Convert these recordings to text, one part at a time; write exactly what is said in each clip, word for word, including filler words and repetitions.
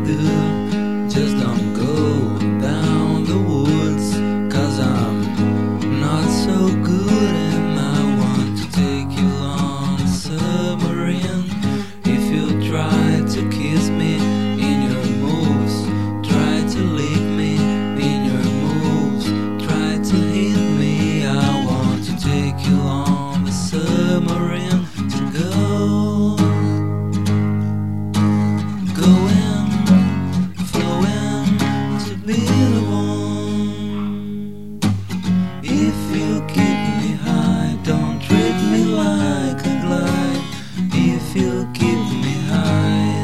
do. Just don't go down the woods, 'cause I'm not so good and I want to take you on a submarine. If you try to kiss me in your moves, try to lick me in your moves, try to hit me, I want to take you on the submarine to go. Going, flowing to be the one. If you keep me high, don't treat me like a glide. If you keep me high,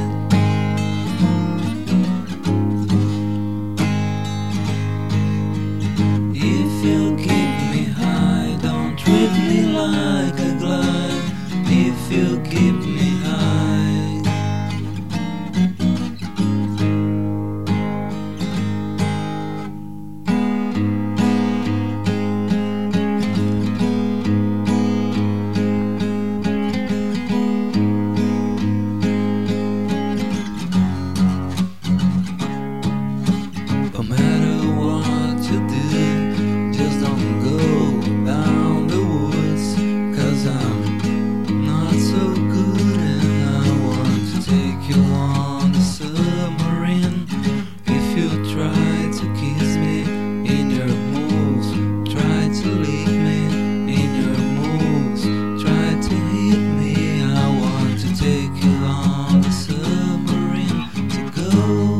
if you keep me high, don't treat me like a glide. If you keep me high. No matter what you do, just don't go down the woods, 'cause I'm not so good and I want to take you on the submarine. If you try to kiss me in your moves, try to lick me in your moves, try to hit me, I want to take you on the submarine to go.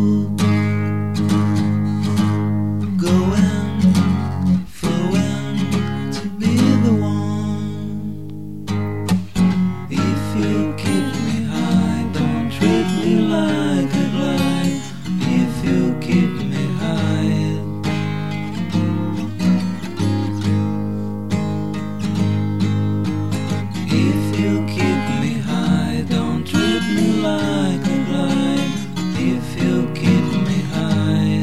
Going, flowing to be the one. If you keep me high, don't treat me like a glide. If you keep me high, if you keep me high, don't treat me like a glide. If you keep me high.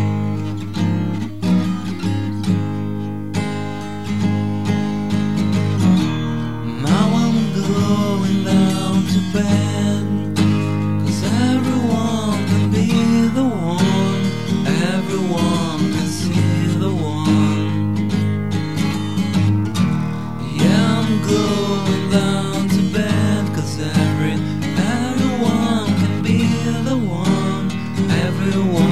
Now I'm going down to bed, 'cause everyone can be the one, everyone can see the one. Yeah, I'm going down to bed, 'cause every, everyone can be the one, everyone